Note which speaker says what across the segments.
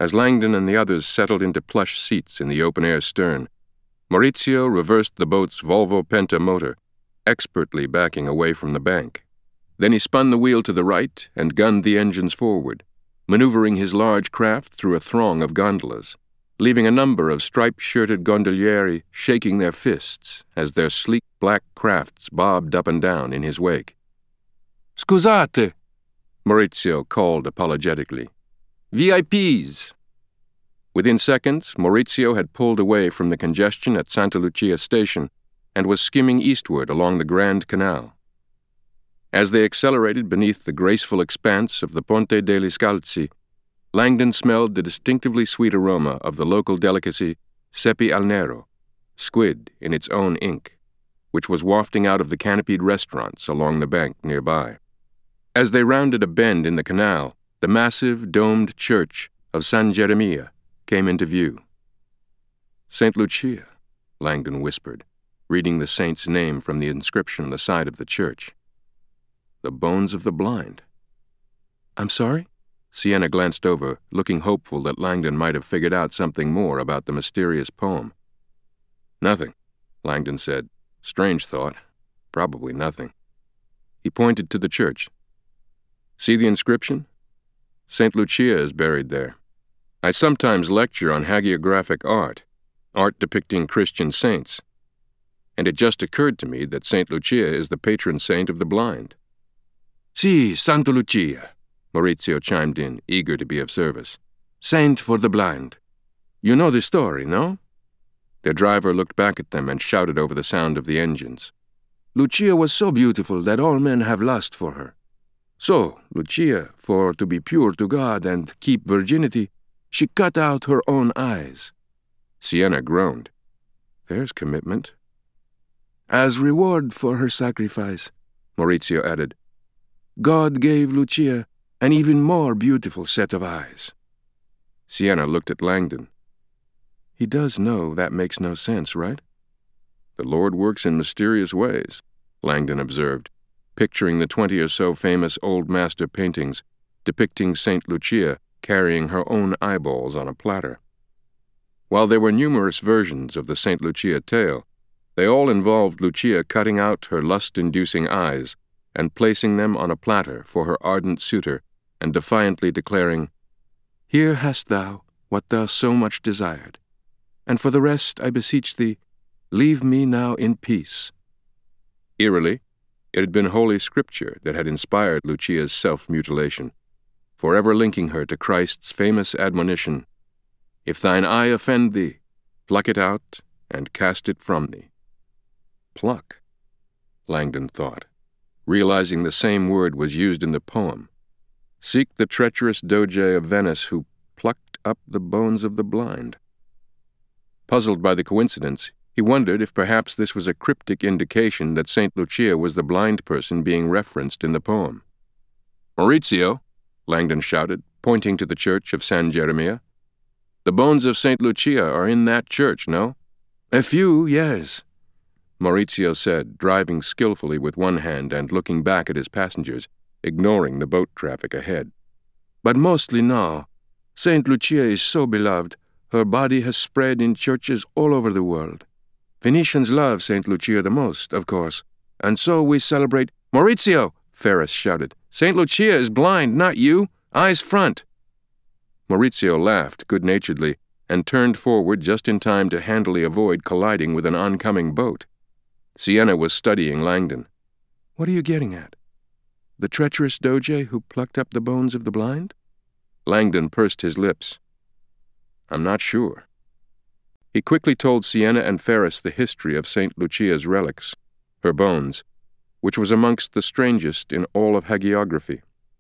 Speaker 1: As Langdon and the others settled into plush seats in the open-air stern, Maurizio reversed the boat's Volvo Penta motor, expertly backing away from the bank. Then he spun the wheel to the right and gunned the engines forward, maneuvering his large craft through a throng of gondolas, leaving a number of striped-shirted gondolieri shaking their fists as their sleek black crafts bobbed up and down in his wake. "Scusate," Maurizio called apologetically. "VIPs." Within seconds, Maurizio had pulled away from the congestion at Santa Lucia station and was skimming eastward along the Grand Canal. As they accelerated beneath the graceful expanse of the Ponte degli Scalzi, Langdon smelled the distinctively sweet aroma of the local delicacy sepi al nero, squid in its own ink, which was wafting out of the canopied restaurants along the bank nearby. As they rounded a bend in the canal, the massive, domed church of San Geremia came into view. "St. Lucia," Langdon whispered, reading the saint's name from the inscription on the side of the church. "The bones of the blind." "I'm sorry?" Sienna glanced over, looking hopeful that Langdon might have figured out something more about the mysterious poem. "Nothing," Langdon said. "Strange thought. Probably nothing." He pointed to the church. "See the inscription? St. Lucia is buried there. I sometimes lecture on hagiographic art depicting Christian saints, and it just occurred to me that St. Lucia is the patron saint of the blind." "Si, Santa Lucia," Maurizio chimed in, eager to be of service. "Saint for the blind. You know the story, no?" Their driver looked back at them and shouted over the sound of the engines. "Lucia was so beautiful that all men have lust for her. So, Lucia, for to be pure to God and keep virginity, she cut out her own eyes." Sienna groaned. "There's commitment." "As reward for her sacrifice," Maurizio added, "God gave Lucia an even more beautiful set of eyes." Sienna looked at Langdon. "He does know that makes no sense, right?" "The Lord works in mysterious ways," Langdon observed, picturing the 20 or so famous Old Master paintings depicting St. Lucia carrying her own eyeballs on a platter. While there were numerous versions of the St. Lucia tale, they all involved Lucia cutting out her lust-inducing eyes and placing them on a platter for her ardent suitor and defiantly declaring, "Here hast thou what thou so much desired, and for the rest I beseech thee, leave me now in peace." Eerily, it had been Holy Scripture that had inspired Lucia's self-mutilation, forever linking her to Christ's famous admonition, "If thine eye offend thee, pluck it out and cast it from thee." Pluck, Langdon thought, realizing the same word was used in the poem. Seek the treacherous Doge of Venice who plucked up the bones of the blind. Puzzled by the coincidence, he wondered if perhaps this was a cryptic indication that St. Lucia was the blind person being referenced in the poem. "Maurizio," Langdon shouted, pointing to the church of San Geremia. "The bones of St. Lucia are in that church, no?" "A few, yes," Maurizio said, driving skillfully with one hand and looking back at his passengers, ignoring the boat traffic ahead. "But mostly no. St. Lucia is so beloved, her body has spread in churches all over the world. Venetians love St. Lucia the most, of course, and so we celebrate—" "Maurizio!" Ferris shouted. "St. Lucia is blind, not you. Eyes front." Maurizio laughed good-naturedly and turned forward just in time to handily avoid colliding with an oncoming boat. Sienna was studying Langdon. "What are you getting at? The treacherous Doge who plucked up the bones of the blind?" Langdon pursed his lips. "I'm not sure." He quickly told Sienna and Ferris the history of St. Lucia's relics, her bones, which was amongst the strangest in all of hagiography.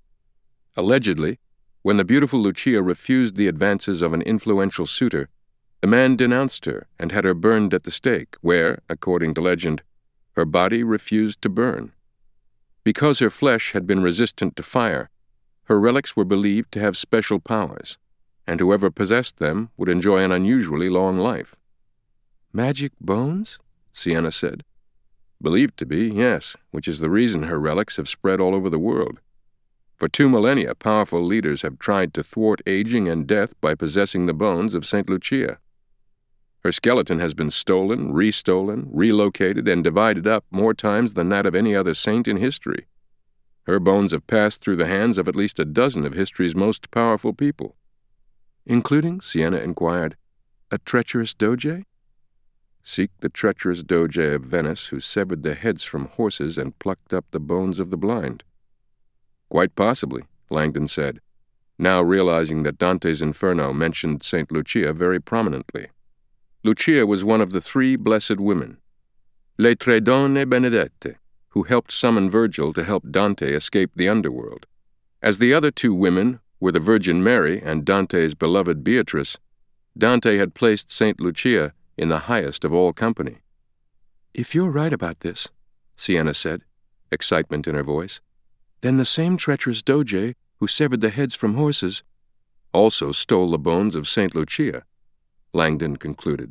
Speaker 1: Allegedly, when the beautiful Lucia refused the advances of an influential suitor, the man denounced her and had her burned at the stake, where, according to legend, her body refused to burn. Because her flesh had been resistant to fire, her relics were believed to have special powers, and whoever possessed them would enjoy an unusually long life. "Magic bones?" Sienna said. "Believed to be, yes, which is the reason her relics have spread all over the world. For 2 millennia, powerful leaders have tried to thwart aging and death by possessing the bones of St. Lucia. Her skeleton has been stolen, restolen, relocated, and divided up more times than that of any other saint in history. Her bones have passed through the hands of at least a dozen of history's most powerful people. Including, Siena inquired, a treacherous doge? Seek the treacherous doge of Venice who severed the heads from horses and plucked up the bones of the blind. Quite possibly, Langdon said, now realizing that Dante's Inferno mentioned St. Lucia very prominently. Lucia was one of the 3 blessed women, le tre donne benedette, who helped summon Virgil to help Dante escape the underworld. As the other 2 women were the Virgin Mary and Dante's beloved Beatrice, Dante had placed St. Lucia in the highest of all company. If you're right about this, Siena said, excitement in her voice, then the same treacherous doge who severed the heads from horses also stole the bones of St. Lucia, Langdon concluded.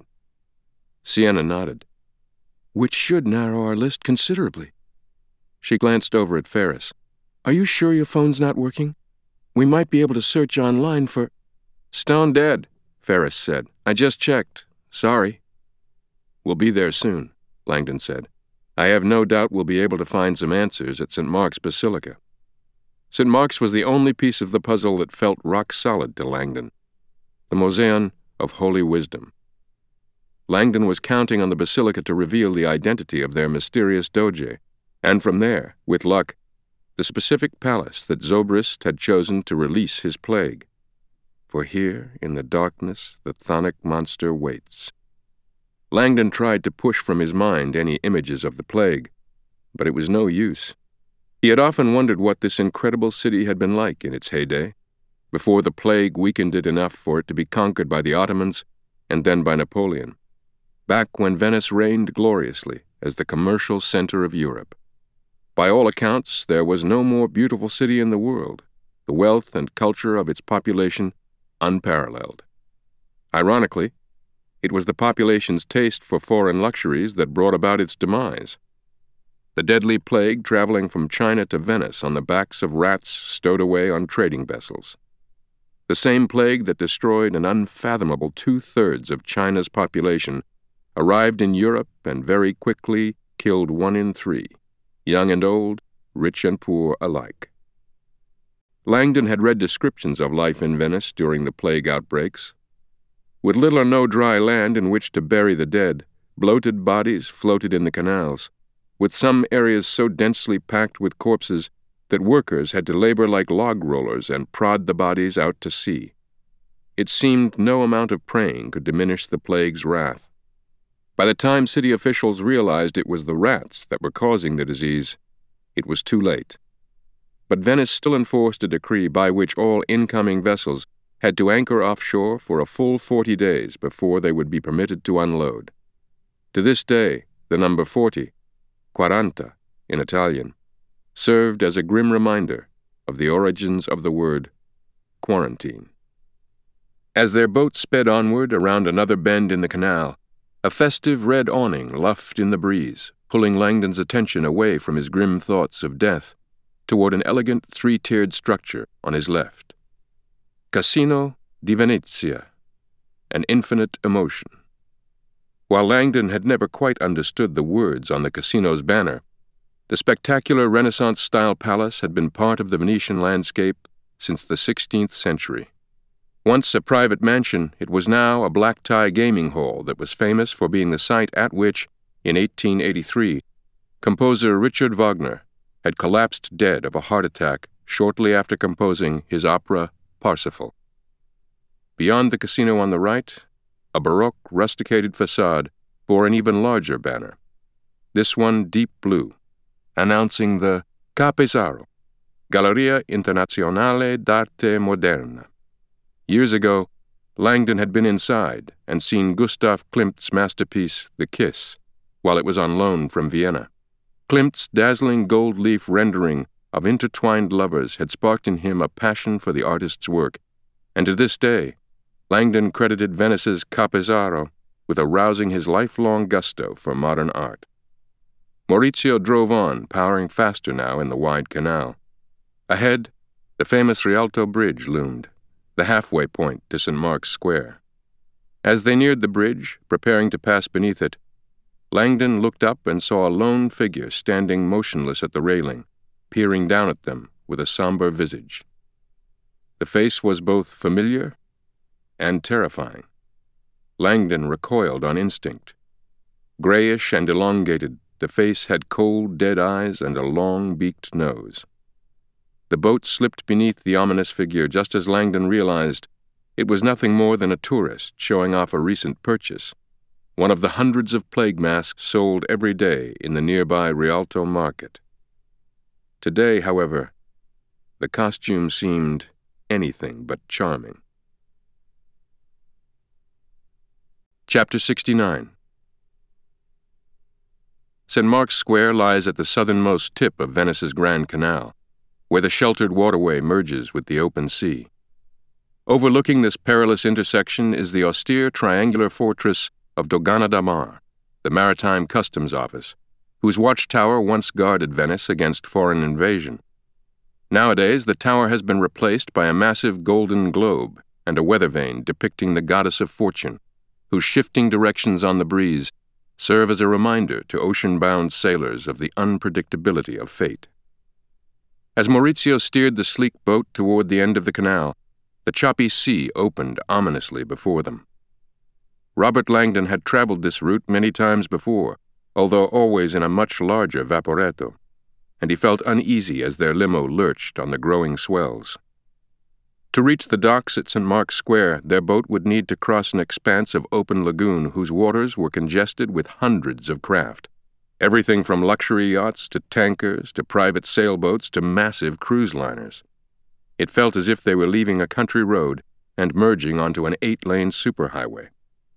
Speaker 1: Siena nodded, which should narrow our list considerably. She glanced over at Ferris. Are you sure your phone's not working? We might be able to search online for— Stone dead, Ferris said. I just checked. Sorry. We'll be there soon, Langdon said. I have no doubt we'll be able to find some answers at St. Mark's Basilica. St. Mark's was the only piece of the puzzle that felt rock solid to Langdon. The Mausoleum of Holy Wisdom. Langdon was counting on the basilica to reveal the identity of their mysterious doge, and from there, with luck, the specific palace that Zobrist had chosen to release his plague. For here, in the darkness, the chthonic monster waits. Langdon tried to push from his mind any images of the plague, but it was no use. He had often wondered what this incredible city had been like in its heyday, before the plague weakened it enough for it to be conquered by the Ottomans and then by Napoleon, back when Venice reigned gloriously as the commercial center of Europe. By all accounts, there was no more beautiful city in the world, the wealth and culture of its population unparalleled. Ironically, it was the population's taste for foreign luxuries that brought about its demise. The deadly plague traveling from China to Venice on the backs of rats stowed away on trading vessels. The same plague that destroyed an unfathomable 2/3 of China's population arrived in Europe and very quickly killed 1 in 3, young and old, rich and poor alike. Langdon had read descriptions of life in Venice during the plague outbreaks. With little or no dry land in which to bury the dead, bloated bodies floated in the canals, with some areas so densely packed with corpses that workers had to labor like log rollers and prod the bodies out to sea. It seemed no amount of praying could diminish the plague's wrath. By the time city officials realized it was the rats that were causing the disease, it was too late. But Venice still enforced a decree by which all incoming vessels had to anchor offshore for a full 40 days before they would be permitted to unload. To this day, the number 40, quaranta in Italian, served as a grim reminder of the origins of the word quarantine. As their boat sped onward around another bend in the canal, a festive red awning luffed in the breeze, pulling Langdon's attention away from his grim thoughts of death toward an elegant 3-tiered structure on his left. Casino di Venezia, an infinite emotion. While Langdon had never quite understood the words on the casino's banner, the spectacular Renaissance-style palace had been part of the Venetian landscape since the 16th century. Once a private mansion, it was now a black-tie gaming hall that was famous for being the site at which, in 1883, composer Richard Wagner had collapsed dead of a heart attack shortly after composing his opera Parsifal. Beyond the casino on the right, a Baroque rusticated facade bore an even larger banner, this one deep blue, announcing the Ca' Pesaro, Galleria Internazionale d'Arte Moderna. Years ago, Langdon had been inside and seen Gustav Klimt's masterpiece, The Kiss, while it was on loan from Vienna. Klimt's dazzling gold-leaf rendering of intertwined lovers had sparked in him a passion for the artist's work, and to this day, Langdon credited Venice's Ca' Pesaro with arousing his lifelong gusto for modern art. Maurizio drove on, powering faster now in the wide canal. Ahead, The famous Rialto Bridge loomed, the halfway point to St. Mark's Square. As they neared the bridge, preparing to pass beneath it, Langdon looked up and saw a lone figure standing motionless at the railing, peering down at them with a somber visage. The face was both familiar and terrifying. Langdon recoiled on instinct. Grayish and elongated, the face had cold, dead eyes and a long, beaked nose. The boat slipped beneath the ominous figure just as Langdon realized it was nothing more than a tourist showing off a recent purchase, one of the hundreds of plague masks sold every day in the nearby Rialto market. Today, however, the costume seemed anything but charming. Chapter 69. St. Mark's Square lies at the southernmost tip of Venice's Grand Canal, where the sheltered waterway merges with the open sea. Overlooking this perilous intersection is the austere triangular fortress of Dogana da Mar, the maritime customs office, whose watchtower once guarded Venice against foreign invasion. Nowadays, the tower has been replaced by a massive golden globe and a weather vane depicting the goddess of fortune, whose shifting directions on the breeze serve as a reminder to ocean-bound sailors of the unpredictability of fate. As Maurizio steered the sleek boat toward the end of the canal, the choppy sea opened ominously before them. Robert Langdon had traveled this route many times before, although always in a much larger vaporetto, and he felt uneasy as their limo lurched on the growing swells. To reach the docks at St. Mark's Square, their boat would need to cross an expanse of open lagoon whose waters were congested with hundreds of craft, everything from luxury yachts to tankers to private sailboats to massive cruise liners. It felt as if they were leaving a country road and merging onto an 8-lane superhighway.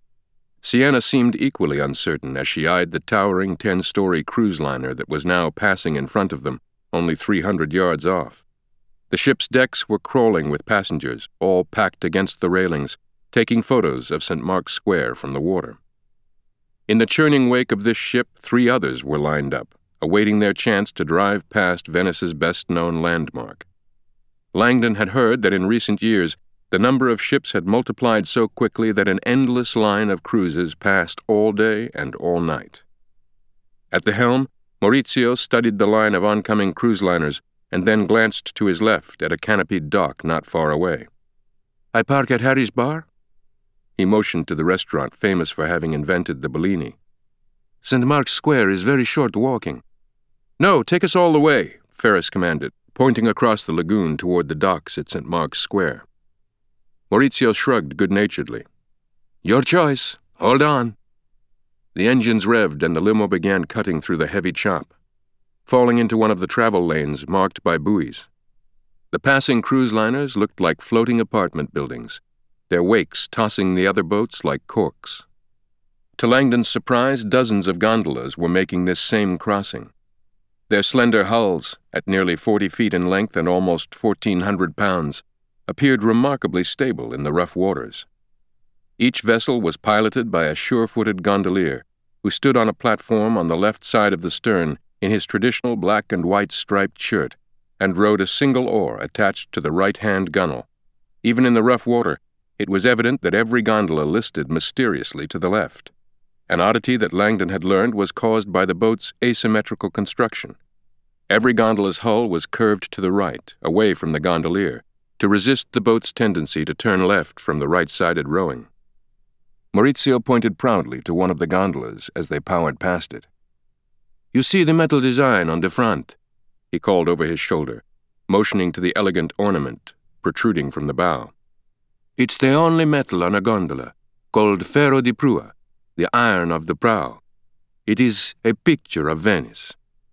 Speaker 1: Sienna seemed equally uncertain as she eyed the towering 10-story cruise liner that was now passing in front of them, only 300 yards off. The ship's decks were crawling with passengers, all packed against the railings, taking photos of St. Mark's Square from the water. In the churning wake of this ship, 3 others were lined up, awaiting their chance to drive past Venice's best-known landmark. Langdon had heard that in recent years, the number of ships had multiplied so quickly that an endless line of cruises passed all day and all night. At the helm, Maurizio studied the line of oncoming cruise liners and then glanced to his left at a canopied dock not far away. "I park at Harry's Bar?" He motioned to the restaurant famous for having invented the Bellini. "St. Mark's Square is very short walking." "No, take us all the way," Ferris commanded, pointing across the lagoon toward the docks at St. Mark's Square. Maurizio shrugged good-naturedly. "Your choice. Hold on." The engines revved and the limo began cutting through the heavy chop, falling into one of the travel lanes marked by buoys. The passing cruise liners looked like floating apartment buildings, their wakes tossing the other boats like corks. To Langdon's surprise, dozens of gondolas were making this same crossing. Their slender hulls, at nearly 40 feet in length and almost 1,400 pounds, appeared remarkably stable in the rough waters. Each vessel was piloted by a sure-footed gondolier who stood on a platform on the left side of the stern in his traditional black and white striped shirt and rowed a single oar attached to the right-hand gunwale. Even in the rough water, it was evident that every gondola listed mysteriously to the left. An oddity that Langdon had learned was caused by the boat's asymmetrical construction. Every gondola's hull was curved to the right, away from the gondolier, to resist the boat's tendency to turn left from the right-sided rowing. Maurizio pointed proudly to one of the gondolas as they powered past it. "You see the metal design on the front," he called over his shoulder, motioning to the elegant ornament protruding from the bow. "It's the only metal on a gondola, called ferro di prua, the iron of the prow. It is a picture of Venice."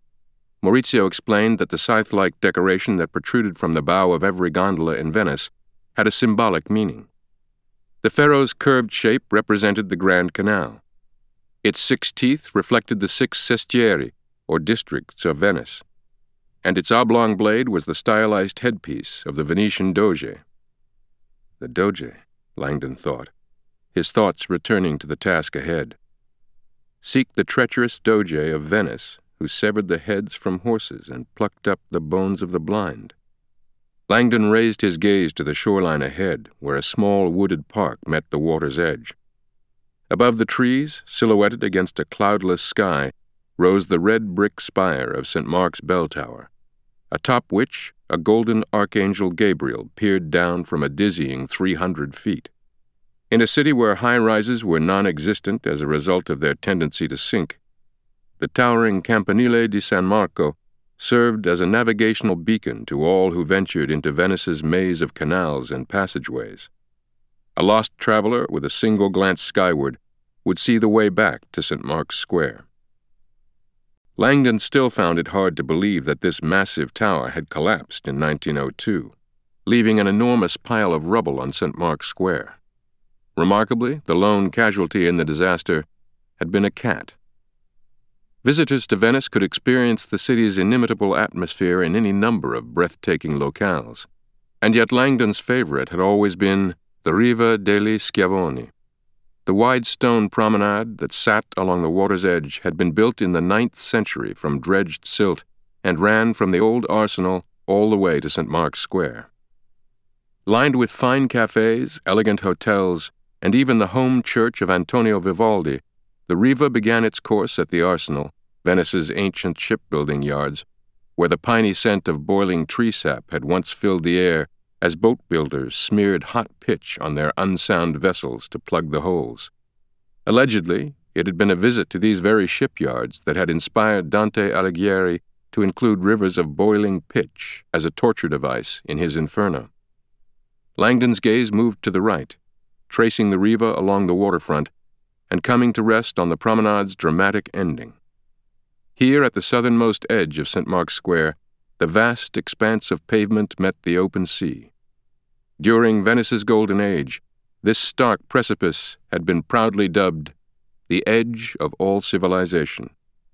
Speaker 1: Maurizio explained that the scythe-like decoration that protruded from the bow of every gondola in Venice had a symbolic meaning. The ferro's curved shape represented the Grand Canal. Its 6 teeth reflected the 6 sestieri, or districts of Venice, and its oblong blade was the stylized headpiece of the Venetian Doge. The Doge, Langdon thought, his thoughts returning to the task ahead. Seek the treacherous Doge of Venice, who severed the heads from horses and plucked up the bones of the blind. Langdon raised his gaze to the shoreline ahead, where a small wooded park met the water's edge. Above the trees, silhouetted against a cloudless sky, rose the red brick spire of St. Mark's Bell Tower, atop which a golden archangel Gabriel peered down from a dizzying 300 feet. In a city where high-rises were non-existent as a result of their tendency to sink, the towering Campanile di San Marco served as a navigational beacon to all who ventured into Venice's maze of canals and passageways. A lost traveler with a single glance skyward would see the way back to St. Mark's Square. Langdon still found it hard to believe that this massive tower had collapsed in 1902, leaving an enormous pile of rubble on St. Mark's Square. Remarkably, the lone casualty in the disaster had been a cat. Visitors to Venice could experience the city's inimitable atmosphere in any number of breathtaking locales, and yet Langdon's favorite had always been the Riva degli Schiavoni. The wide stone promenade that sat along the water's edge had been built in the 9th century from dredged silt and ran from the old arsenal all the way to St. Mark's Square. Lined with fine cafes, elegant hotels, and even the home church of Antonio Vivaldi, the Riva began its course at the Arsenal, Venice's ancient shipbuilding yards, where the piney scent of boiling tree sap had once filled the air as boat builders smeared hot pitch on their unsound vessels to plug the holes. Allegedly, it had been a visit to these very shipyards that had inspired Dante Alighieri to include rivers of boiling pitch as a torture device in his Inferno. Langdon's gaze moved to the right, tracing the Riva along the waterfront and coming to rest on the promenade's dramatic ending. Here at the southernmost edge of St. Mark's Square, the vast expanse of pavement met the open sea. During Venice's golden age, this stark precipice had been proudly dubbed the edge of all civilization.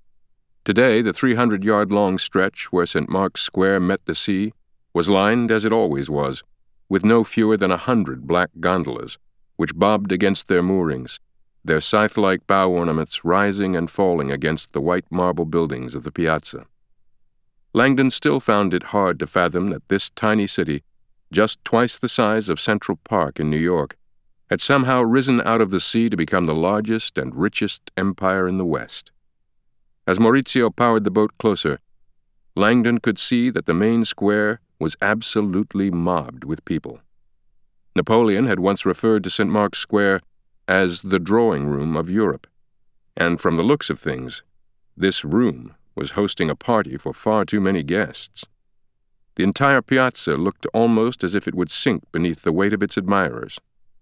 Speaker 1: Today, the 300-yard-long stretch where St. Mark's Square met the sea was lined, as it always was, with no fewer than 100 black gondolas, which bobbed against their moorings, their scythe-like bow ornaments rising and falling against the white marble buildings of the piazza. Langdon still found it hard to fathom that this tiny city, just twice the size of Central Park in New York, had somehow risen out of the sea to become the largest and richest empire in the West. As Maurizio powered the boat closer, Langdon could see that the main square was absolutely mobbed with people. Napoleon had once referred to St. Mark's Square as the drawing room of Europe, and from the looks of things, this room was hosting a party for far too many guests. The entire piazza looked almost as if it would sink beneath the weight of its admirers.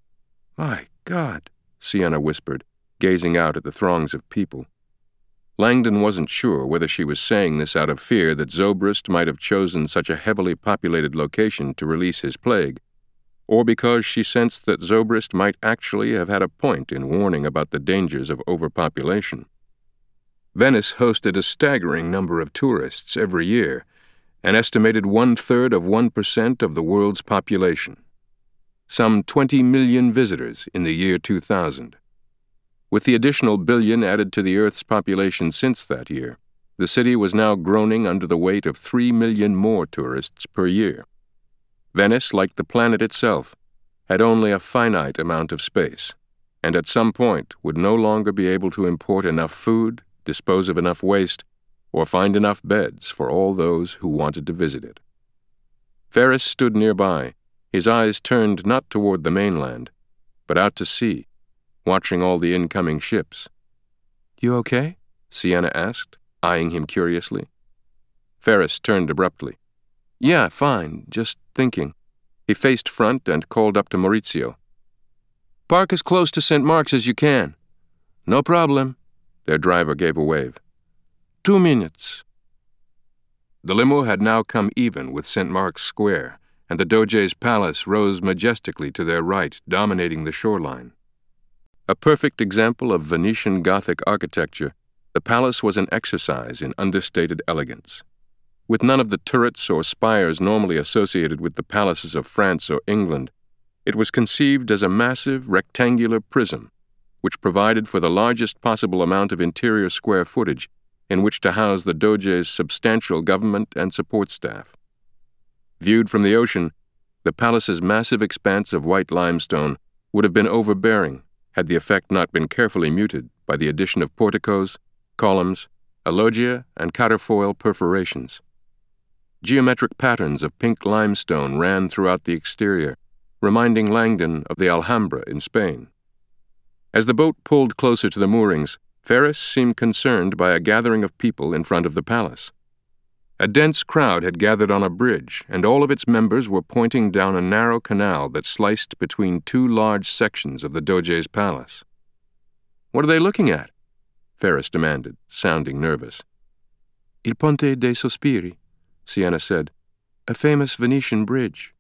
Speaker 1: "My God," Sienna whispered, gazing out at the throngs of people. Langdon wasn't sure whether she was saying this out of fear that Zobrist might have chosen such a heavily populated location to release his plague, or because she sensed that Zobrist might actually have had a point in warning about the dangers of overpopulation. Venice hosted a staggering number of tourists every year, an estimated 1/3 of 1% of the world's population. Some 20 million visitors in the year 2000. With the additional billion added to the Earth's population since that year, the city was now groaning under the weight of 3 million more tourists per year. Venice, like the planet itself, had only a finite amount of space, and at some point would no longer be able to import enough food, dispose of enough waste, or find enough beds for all those who wanted to visit it. Ferris stood nearby, his eyes turned not toward the mainland, but out to sea, watching all the incoming ships. "You okay?" Sienna asked, eyeing him curiously. Ferris turned abruptly. "Yeah, fine, just thinking." He faced front and called up to Maurizio. "Park as close to St. Mark's as you can." "No problem." Their driver gave a wave. 2 minutes. The limo had now come even with St. Mark's Square, and the Doge's palace rose majestically to their right, dominating the shoreline. A perfect example of Venetian Gothic architecture, the palace was an exercise in understated elegance. With none of the turrets or spires normally associated with the palaces of France or England, it was conceived as a massive rectangular prism, which provided for the largest possible amount of interior square footage in which to house the Doge's substantial government and support staff. Viewed from the ocean, the palace's massive expanse of white limestone would have been overbearing had the effect not been carefully muted by the addition of porticos, columns, a loggia, and catterfoil perforations. Geometric patterns of pink limestone ran throughout the exterior, reminding Langdon of the Alhambra in Spain. As the boat pulled closer to the moorings, Ferris seemed concerned by a gathering of people in front of the palace. A dense crowd had gathered on a bridge, and all of its members were pointing down a narrow canal that sliced between two large sections of the Doge's palace. "What are they looking at?" Ferris demanded, sounding nervous. "Il Ponte dei Sospiri," Sienna said, "a famous Venetian bridge."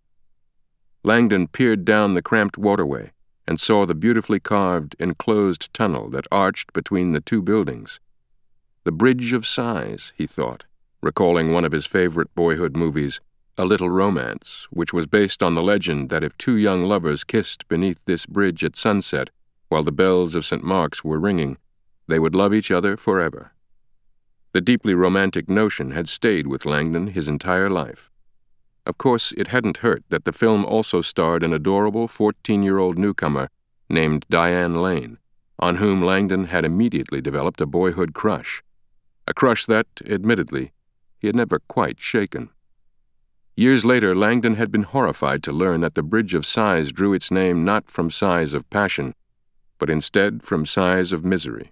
Speaker 1: Langdon peered down the cramped waterway and saw the beautifully carved, enclosed tunnel that arched between the two buildings. The Bridge of Sighs, he thought, recalling one of his favorite boyhood movies, A Little Romance, which was based on the legend that if two young lovers kissed beneath this bridge at sunset while the bells of St. Mark's were ringing, they would love each other forever. The deeply romantic notion had stayed with Langdon his entire life. Of course, it hadn't hurt that the film also starred an adorable 14-year-old newcomer named Diane Lane, on whom Langdon had immediately developed a boyhood crush. A crush that, admittedly, he had never quite shaken. Years later, Langdon had been horrified to learn that the Bridge of Sighs drew its name not from sighs of passion, but instead from sighs of misery.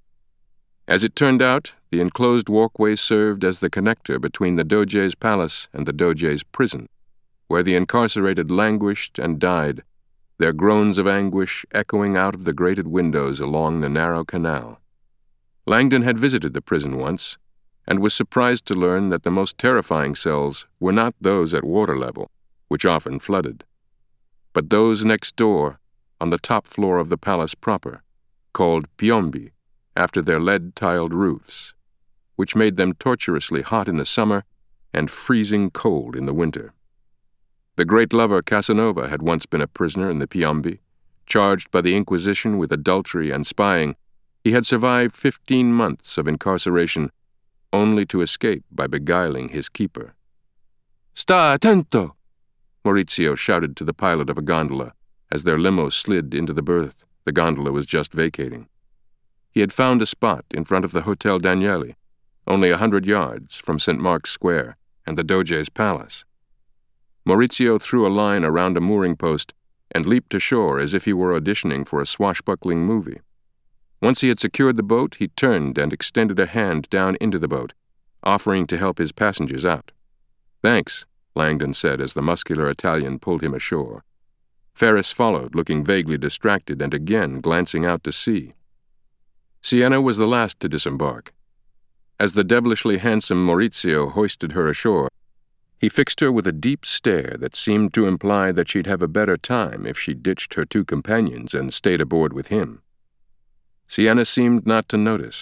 Speaker 1: As it turned out, the enclosed walkway served as the connector between the Doge's palace and the Doge's prison, where the incarcerated languished and died, their groans of anguish echoing out of the grated windows along the narrow canal. Langdon had visited the prison once, and was surprised to learn that the most terrifying cells were not those at water level, which often flooded, but those next door, on the top floor of the palace proper, called piombi, after their lead-tiled roofs, which made them torturously hot in the summer and freezing cold in the winter. The great lover Casanova had once been a prisoner in the piombi. Charged by the Inquisition with adultery and spying, he had survived 15 months of incarceration, only to escape by beguiling his keeper. "Sta attento!" Maurizio shouted to the pilot of a gondola as their limo slid into the berth the gondola was just vacating. He had found a spot in front of the Hotel Danieli, only 100 yards from St. Mark's Square and the Doge's palace. Maurizio threw a line around a mooring post and leaped ashore as if he were auditioning for a swashbuckling movie. Once he had secured the boat, he turned and extended a hand down into the boat, offering to help his passengers out. "Thanks," Langdon said as the muscular Italian pulled him ashore. Ferris followed, looking vaguely distracted and again glancing out to sea. Sienna was the last to disembark. As the devilishly handsome Maurizio hoisted her ashore, he fixed her with a deep stare that seemed to imply that she'd have a better time if she ditched her two companions and stayed aboard with him. Sienna seemed not to notice.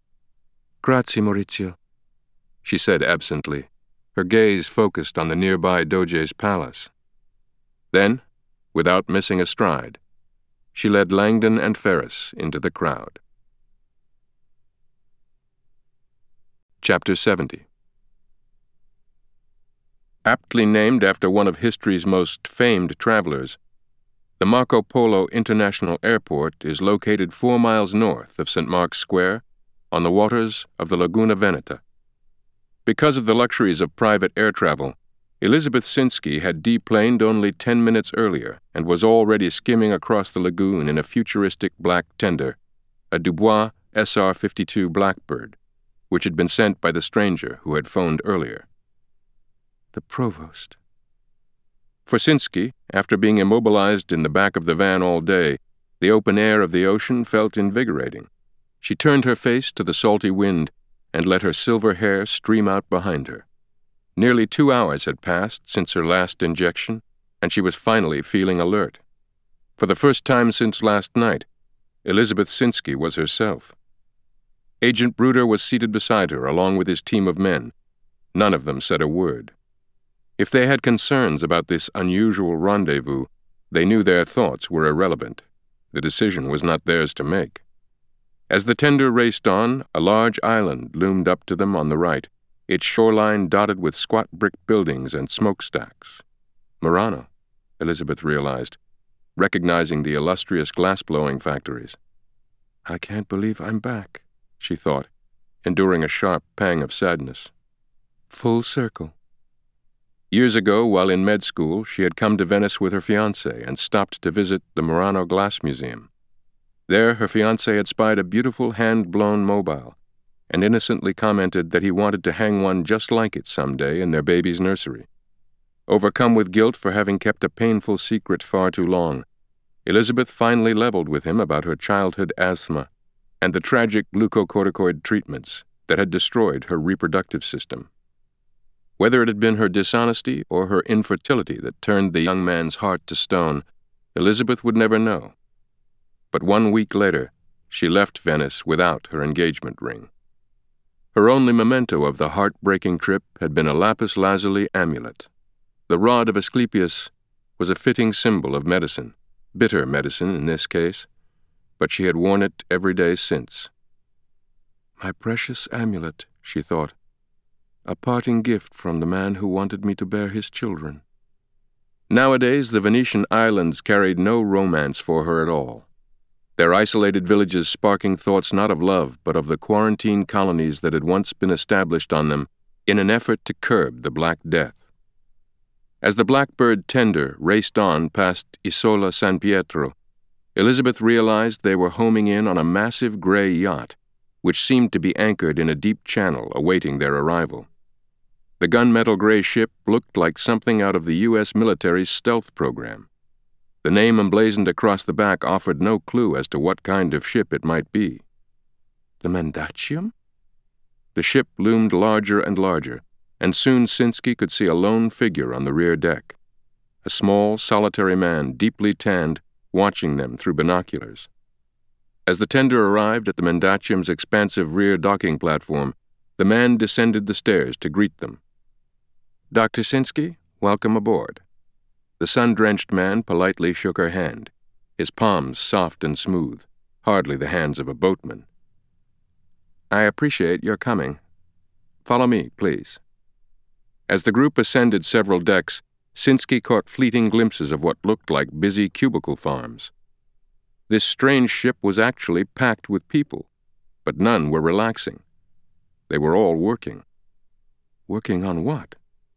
Speaker 1: "Grazie, Maurizio," she said absently, her gaze focused on the nearby Doge's palace. Then, without missing a stride, she led Langdon and Ferris into the crowd. Chapter 70. Aptly named after one of history's most famed travelers, the Marco Polo International Airport is located 4 miles north of St. Mark's Square on the waters of the Laguna Veneta. Because of the luxuries of private air travel, Elizabeth Sinsky had deplaned only 10 minutes earlier and was already skimming across the lagoon in a futuristic black tender, a Dubois SR-52 Blackbird, which had been sent by the stranger who had phoned earlier. The provost. For Sinsky, after being immobilized in the back of the van all day, the open air of the ocean felt invigorating. She turned her face to the salty wind and let her silver hair stream out behind her. Nearly 2 hours had passed since her last injection, and she was finally feeling alert. For the first time since last night, Elizabeth Sinsky was herself. Agent Bruder was seated beside her along with his team of men. None of them said a word. If they had concerns about this unusual rendezvous, they knew their thoughts were irrelevant. The decision was not theirs to make. As the tender raced on, a large island loomed up to them on the right, its shoreline dotted with squat brick buildings and smokestacks. Murano, Elizabeth realized, recognizing the illustrious glass-blowing factories. I can't believe I'm back, she thought, enduring a sharp pang of sadness. Full circle. Years ago, while in med school, she had come to Venice with her fiancé and stopped to visit the Murano Glass Museum. There, her fiancé had spied a beautiful hand-blown mobile and innocently commented that he wanted to hang one just like it someday in their baby's nursery. Overcome with guilt for having kept a painful secret far too long, Elizabeth finally leveled with him about her childhood asthma and the tragic glucocorticoid treatments that had destroyed her reproductive system. Whether it had been her dishonesty or her infertility that turned the young man's heart to stone, Elizabeth would never know. But 1 week later, she left Venice without her engagement ring. Her only memento of the heartbreaking trip had been a lapis lazuli amulet. The rod of Asclepius was a fitting symbol of medicine, bitter medicine in this case, but she had worn it every day since. My precious amulet, she thought, a parting gift from the man who wanted me to bear his children. Nowadays, the Venetian islands carried no romance for her at all, their isolated villages sparking thoughts not of love, but of the quarantine colonies that had once been established on them in an effort to curb the Black Death. As the Blackbird tender raced on past Isola San Pietro, Elizabeth realized they were homing in on a massive gray yacht, which seemed to be anchored in a deep channel awaiting their arrival. The gunmetal gray ship looked like something out of the U.S. military's stealth program. The name emblazoned across the back offered no clue as to what kind of ship it might be. The Mendacium? The ship loomed larger and larger, and soon Sinsky could see a lone figure on the rear deck, a small, solitary man, deeply tanned, watching them through binoculars. As the tender arrived at the Mendacium's expansive rear docking platform, the man descended the stairs to greet them. Dr. Sinsky, welcome aboard. The sun-drenched man politely shook her hand, his palms soft and smooth, hardly the hands of a boatman. I appreciate your coming. Follow me, please. As the group ascended several decks, Sinsky caught fleeting glimpses of what looked like busy cubicle farms. This strange ship was actually packed with people, but none were relaxing. They were all working. Working on what?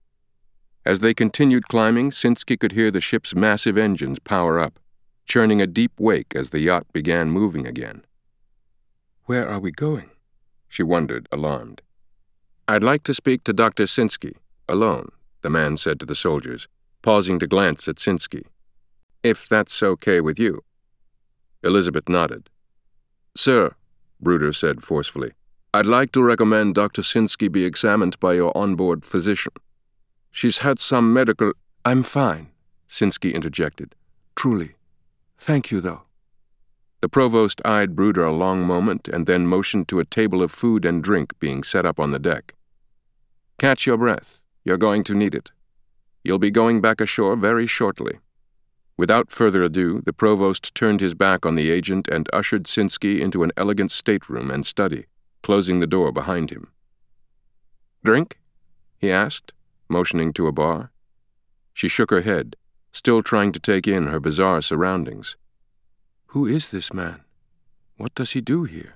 Speaker 1: As they continued climbing, Sinsky could hear the ship's massive engines power up, churning a deep wake as the yacht began moving again. Where are we going? She wondered, alarmed. I'd like to speak to Dr. Sinsky, alone, the man said to the soldiers, pausing to glance at Sinsky. If that's okay with you. Elizabeth nodded. Sir, Bruder said forcefully, I'd like to recommend Dr. Sinsky be examined by your onboard physician. She's had some medical— I'm fine, Sinsky interjected. Truly. Thank you, though. The provost eyed Bruder a long moment and then motioned to a table of food and drink being set up on the deck. Catch your breath. You're going to need it. You'll be going back ashore very shortly. Without further ado, the provost turned his back on the agent and ushered Sinsky into an elegant stateroom and study, closing the door behind him. Drink? He asked, motioning to a bar. She shook her head, still trying to take in her bizarre surroundings. Who is this man? What does he do here?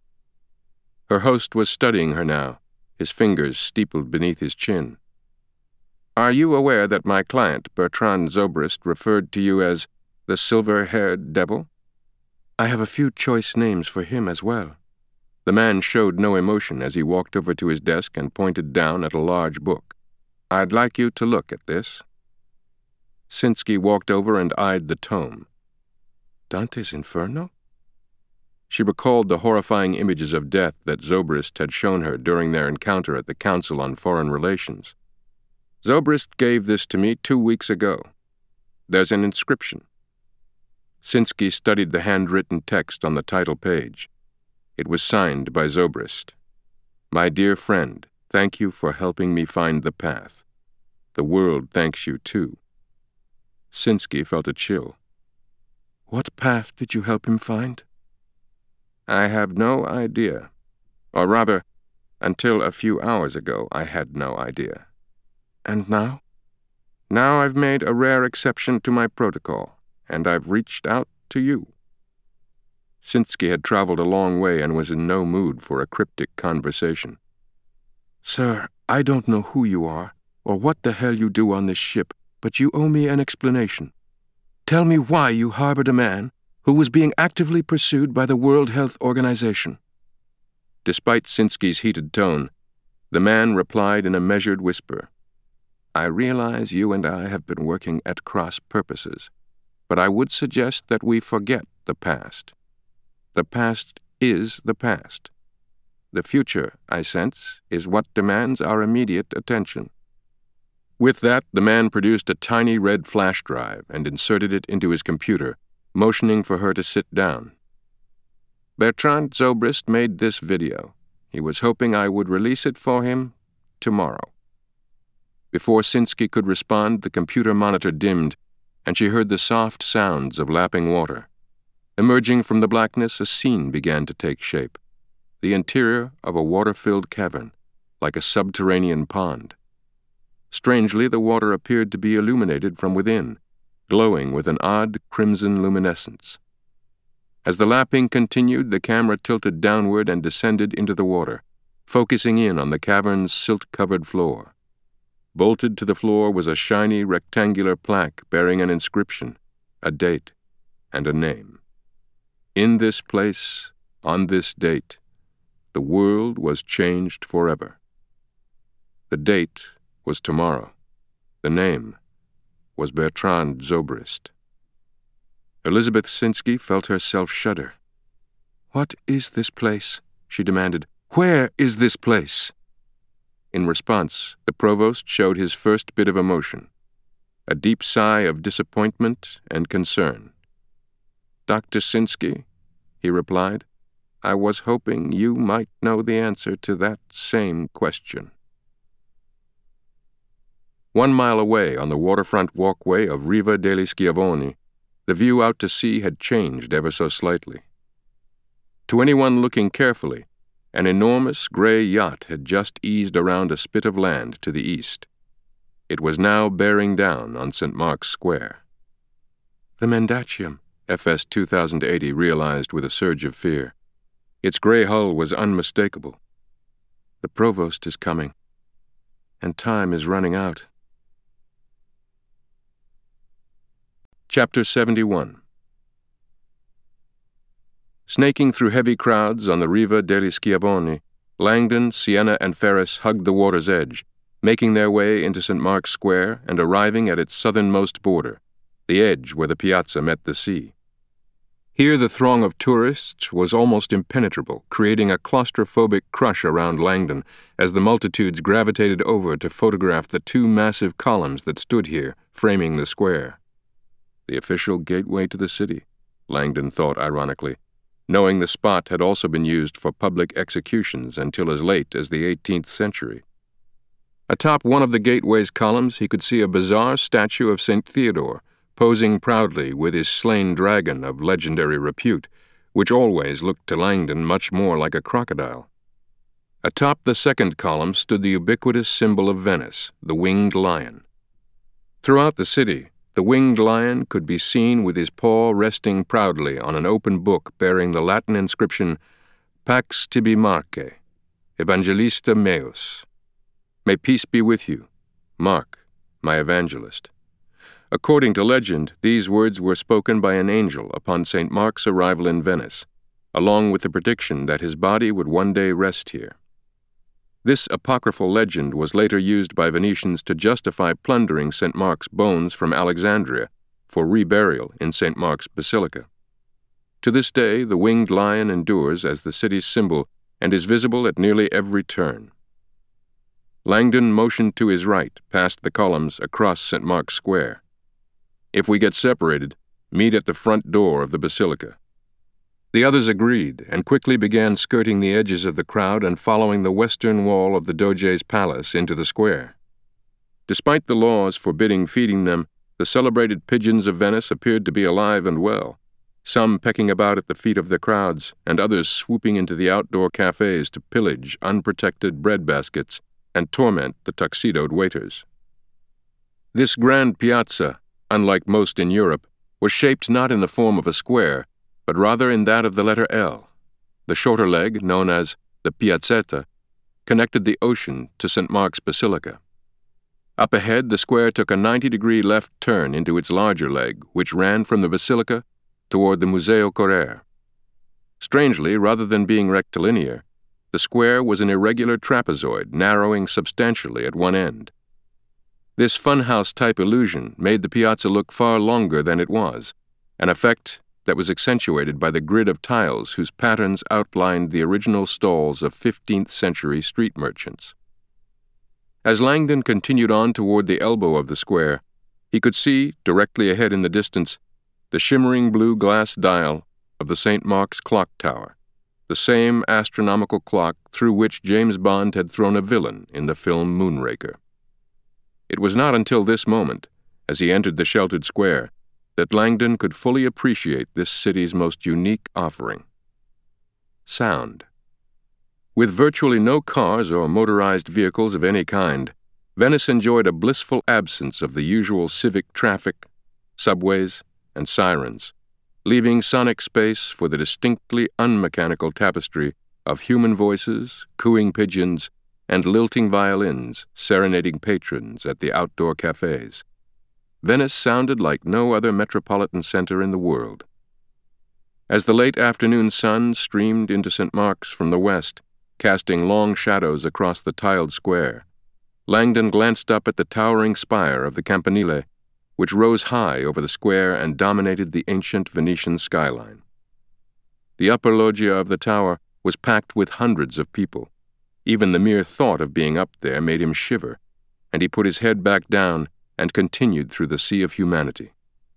Speaker 1: Her host was studying her now, his fingers steepled beneath his chin. Are you aware that my client, Bertrand Zobrist, referred to you as the silver-haired devil? I have a few choice names for him as well. The man showed no emotion as he walked over to his desk and pointed down at a large book. I'd like you to look at this. Sinsky walked over and eyed the tome. Dante's Inferno? She recalled the horrifying images of death that Zobrist had shown her during their encounter at the Council on Foreign Relations. Zobrist gave this to me 2 weeks ago. There's an inscription. Sinsky studied the handwritten text on the title page. It was signed by Zobrist. My dear friend, thank you for helping me find the path. The world thanks you too. Sinsky felt a chill. What path did you help him find? I have no idea. Or rather, until a few hours ago, I had no idea. And now? Now I've made a rare exception to my protocol, and I've reached out to you." Sinsky had traveled a long way and was in no mood for a cryptic conversation. "Sir, I don't know who you are, or what the hell you do on this ship, but you owe me an explanation. Tell me why you harbored a man who was being actively pursued by the World Health Organization." Despite Sinsky's heated tone, the man replied in a measured whisper, "I realize you and I have been working at cross purposes, but I would suggest that we forget the past. The past is the past. The future, I sense, is what demands our immediate attention." With that, the man produced a tiny red flash drive and inserted it into his computer, motioning for her to sit down. "Bertrand Zobrist made this video. He was hoping I would release it for him tomorrow." Before Sinsky could respond, the computer monitor dimmed, and she heard the soft sounds of lapping water. Emerging from the blackness, a scene began to take shape. The interior of a water-filled cavern, like a subterranean pond. Strangely, the water appeared to be illuminated from within, glowing with an odd crimson luminescence. As the lapping continued, the camera tilted downward and descended into the water, focusing in on the cavern's silt-covered floor. Bolted to the floor was a shiny rectangular plaque bearing an inscription, a date, and a name. In this place, on this date, the world was changed forever. The date was tomorrow. The name was Bertrand Zobrist. Elizabeth Sinsky felt herself shudder. "What is this place?" she demanded. "Where is this place?" In response, the provost showed his first bit of emotion, a deep sigh of disappointment and concern. "Dr. Sinsky," he replied, "I was hoping you might know the answer to that same question." 1 mile away on the waterfront walkway of Riva degli Schiavoni, the view out to sea had changed ever so slightly. To anyone looking carefully, an enormous gray yacht had just eased around a spit of land to the east. It was now bearing down on St. Mark's Square. "The Mendacium," FS 2080 realized with a surge of fear. Its gray hull was unmistakable. "The provost is coming, and time is running out." Chapter 71. Snaking through heavy crowds on the Riva degli Schiavoni, Langdon, Siena, and Ferris hugged the water's edge, making their way into St. Mark's Square and arriving at its southernmost border, the edge where the piazza met the sea. Here the throng of tourists was almost impenetrable, creating a claustrophobic crush around Langdon as the multitudes gravitated over to photograph the 2 massive columns that stood here, framing the square. The official gateway to the city, Langdon thought ironically, knowing the spot had also been used for public executions until as late as the 18th century. Atop one of the gateway's columns, he could see a bizarre statue of St. Theodore, posing proudly with his slain dragon of legendary repute, which always looked to Langdon much more like a crocodile. Atop the second column stood the ubiquitous symbol of Venice, the winged lion. Throughout the city, the winged lion could be seen with his paw resting proudly on an open book bearing the Latin inscription Pax tibi Marque, Evangelista meus. May peace be with you, Mark, my evangelist. According to legend, these words were spoken by an angel upon St. Mark's arrival in Venice, along with the prediction that his body would one day rest here. This apocryphal legend was later used by Venetians to justify plundering St. Mark's bones from Alexandria for reburial in St. Mark's Basilica. To this day, the winged lion endures as the city's symbol and is visible at nearly every turn. Langdon motioned to his right, past the columns, across St. Mark's Square. "If we get separated, meet at the front door of the basilica." The others agreed and quickly began skirting the edges of the crowd and following the western wall of the Doge's palace into the square. Despite the laws forbidding feeding them, the celebrated pigeons of Venice appeared to be alive and well, some pecking about at the feet of the crowds and others swooping into the outdoor cafes to pillage unprotected bread baskets and torment the tuxedoed waiters. This grand piazza, unlike most in Europe, was shaped not in the form of a square, but rather in that of the letter L. The shorter leg, known as the Piazzetta, connected the ocean to St. Mark's Basilica. Up ahead, the square took a 90-degree left turn into its larger leg, which ran from the Basilica toward the Museo Correr. Strangely, rather than being rectilinear, the square was an irregular trapezoid, narrowing substantially at one end. This funhouse-type illusion made the piazza look far longer than it was, an effect that was accentuated by the grid of tiles whose patterns outlined the original stalls of 15th-century street merchants. As Langdon continued on toward the elbow of the square, he could see, directly ahead in the distance, the shimmering blue glass dial of the St. Mark's clock tower, the same astronomical clock through which James Bond had thrown a villain in the film Moonraker. It was not until this moment, as he entered the sheltered square, that Langdon could fully appreciate this city's most unique offering: sound. With virtually no cars or motorized vehicles of any kind, Venice enjoyed a blissful absence of the usual civic traffic, subways, and sirens, leaving sonic space for the distinctly unmechanical tapestry of human voices, cooing pigeons, and lilting violins serenading patrons at the outdoor cafes. Venice sounded like no other metropolitan center in the world. As the late afternoon sun streamed into St. Mark's from the west, casting long shadows across the tiled square, Langdon glanced up at the towering spire of the Campanile, which rose high over the square and dominated the ancient Venetian skyline. The upper loggia of the tower was packed with hundreds of people. Even the mere thought of being up there made him shiver, and he put his head back down and continued through the sea of humanity.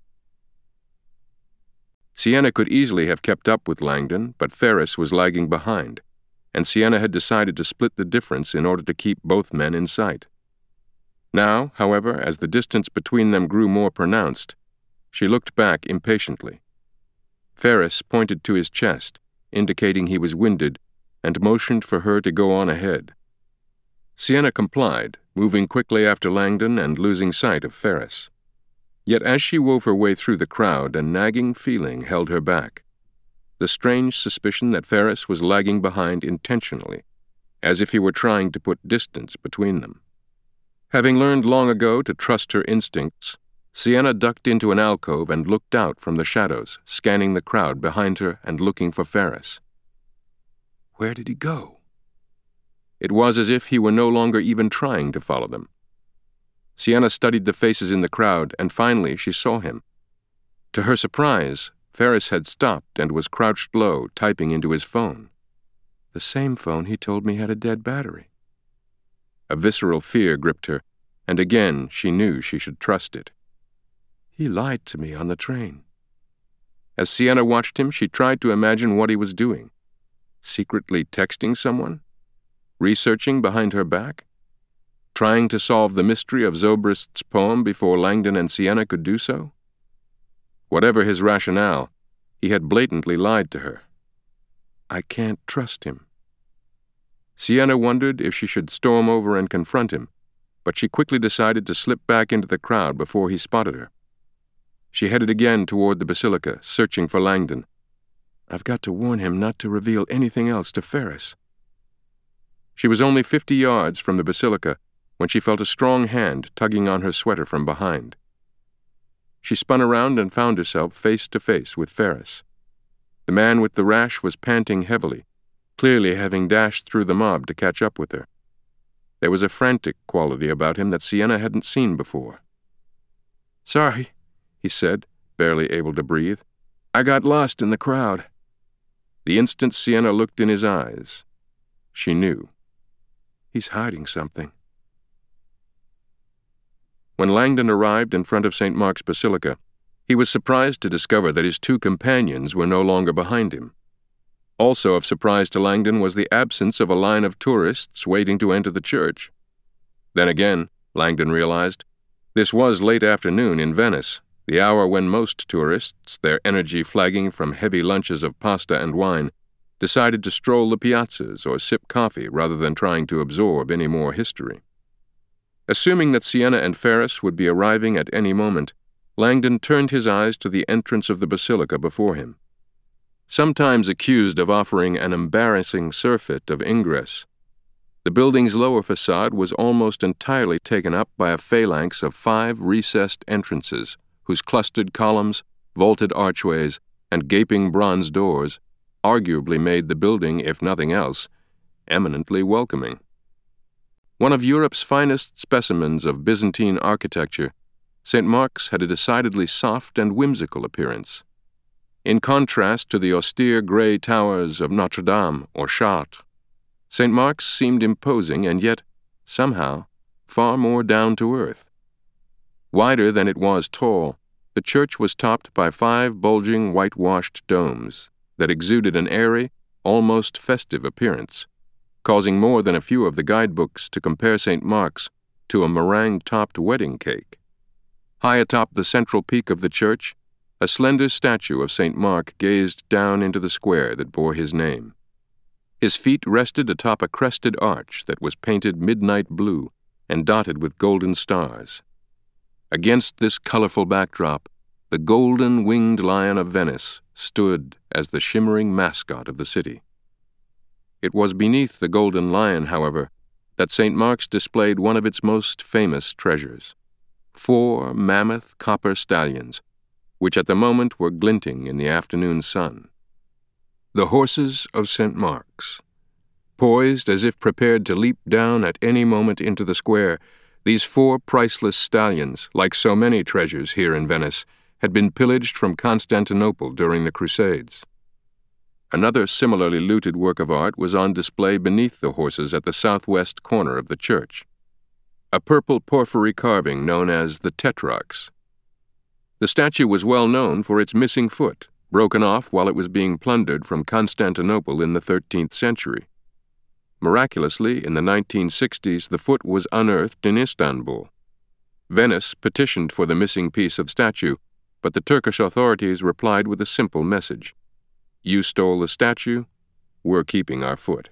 Speaker 1: Siena could easily have kept up with Langdon, but Ferris was lagging behind, and Siena had decided to split the difference in order to keep both men in sight. Now, however, as the distance between them grew more pronounced, she looked back impatiently. Ferris pointed to his chest, indicating he was winded, and motioned for her to go on ahead. Siena complied, moving quickly after Langdon and losing sight of Ferris. Yet as she wove her way through the crowd, a nagging feeling held her back. The strange suspicion that Ferris was lagging behind intentionally, as if he were trying to put distance between them. Having learned long ago to trust her instincts, Siena ducked into an alcove and looked out from the shadows, scanning the crowd behind her and looking for Ferris. Where did he go? It was as if he were no longer even trying to follow them. Siena studied the faces in the crowd, and finally she saw him. To her surprise, Ferris had stopped and was crouched low, typing into his phone. The same phone he told me had a dead battery. A visceral fear gripped her, and again she knew she should trust it. He lied to me on the train. As Siena watched him, she tried to imagine what he was doing. Secretly texting someone? Researching behind her back? Trying to solve the mystery of Zobrist's poem before Langdon and Siena could do so? Whatever his rationale, he had blatantly lied to her. I can't trust him. Siena wondered if she should storm over and confront him, but she quickly decided to slip back into the crowd before he spotted her. She headed again toward the Basilica, searching for Langdon. I've got to warn him not to reveal anything else to Ferris. She was only 50 yards from the Basilica when she felt a strong hand tugging on her sweater from behind. She spun around and found herself face to face with Ferris. The man with the rash was panting heavily, clearly having dashed through the mob to catch up with her. There was a frantic quality about him that Siena hadn't seen before. Sorry, he said, barely able to breathe. I got lost in the crowd. The instant Siena looked in his eyes, she knew. He's hiding something. When Langdon arrived in front of St. Mark's Basilica, he was surprised to discover that his two companions were no longer behind him. Also of surprise to Langdon was the absence of a line of tourists waiting to enter the church. Then again, Langdon realized, this was late afternoon in Venice, the hour when most tourists, their energy flagging from heavy lunches of pasta and wine, decided to stroll the piazzas or sip coffee rather than trying to absorb any more history. Assuming that Siena and Ferris would be arriving at any moment, Langdon turned his eyes to the entrance of the basilica before him. Sometimes accused of offering an embarrassing surfeit of ingress, the building's lower facade was almost entirely taken up by a phalanx of 5 recessed entrances, whose clustered columns, vaulted archways, and gaping bronze doors arguably made the building, if nothing else, eminently welcoming. One of Europe's finest specimens of Byzantine architecture, St. Mark's had a decidedly soft and whimsical appearance. In contrast to the austere gray towers of Notre Dame or Chartres, St. Mark's seemed imposing and yet, somehow, far more down-to-earth. Wider than it was tall, the church was topped by 5 bulging whitewashed domes that exuded an airy, almost festive appearance, causing more than a few of the guidebooks to compare St. Mark's to a meringue-topped wedding cake. High atop the central peak of the church, a slender statue of St. Mark gazed down into the square that bore his name. His feet rested atop a crested arch that was painted midnight blue and dotted with golden stars. Against this colorful backdrop, the golden winged lion of Venice stood as the shimmering mascot of the city. It was beneath the golden lion, however, that St. Mark's displayed one of its most famous treasures: 4 mammoth copper stallions, which at the moment were glinting in the afternoon sun. The horses of St. Mark's. Poised as if prepared to leap down at any moment into the square, these 4 priceless stallions, like so many treasures here in Venice, had been pillaged from Constantinople during the Crusades. Another similarly looted work of art was on display beneath the horses at the southwest corner of the church: a purple porphyry carving known as the Tetrarchs. The statue was well known for its missing foot, broken off while it was being plundered from Constantinople in the 13th century. Miraculously, in the 1960s, the foot was unearthed in Istanbul. Venice petitioned for the missing piece of statue, but the Turkish authorities replied with a simple message: "You stole the statue, we're keeping our foot."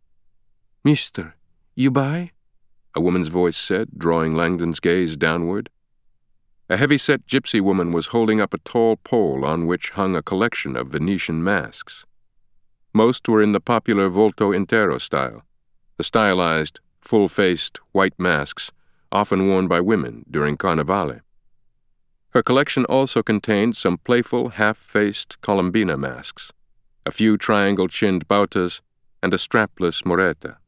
Speaker 1: "Mister, you buy?" a woman's voice said, drawing Langdon's gaze downward. A heavy-set gypsy woman was holding up a tall pole on which hung a collection of Venetian masks. Most were in the popular volto intero style, the stylized, full-faced, white masks often worn by women during Carnevale. Her collection also contained some playful, half-faced Colombina masks, a few triangle-chinned bautas, and a strapless moreta.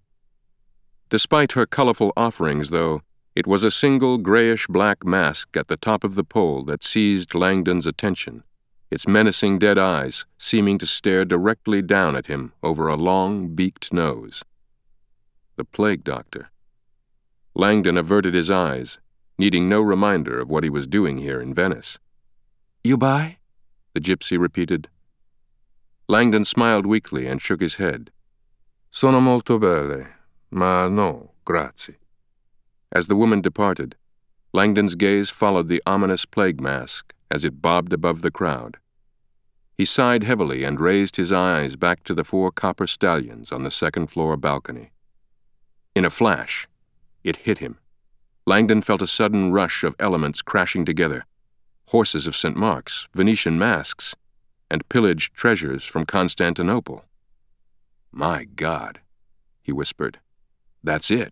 Speaker 1: Despite her colorful offerings, though, it was a single grayish-black mask at the top of the pole that seized Langdon's attention, its menacing dead eyes seeming to stare directly down at him over a long, beaked nose. The plague doctor. Langdon averted his eyes, needing no reminder of what he was doing here in Venice. "You buy?" the gypsy repeated. Langdon smiled weakly and shook his head. "Sono molto belle, ma no, grazie." As the woman departed, Langdon's gaze followed the ominous plague mask as it bobbed above the crowd. He sighed heavily and raised his eyes back to the 4 copper stallions on the second-floor balcony. In a flash, it hit him. Langdon felt a sudden rush of elements crashing together: horses of St. Mark's, Venetian masks, and pillaged treasures from Constantinople. "My God," he whispered. "That's it."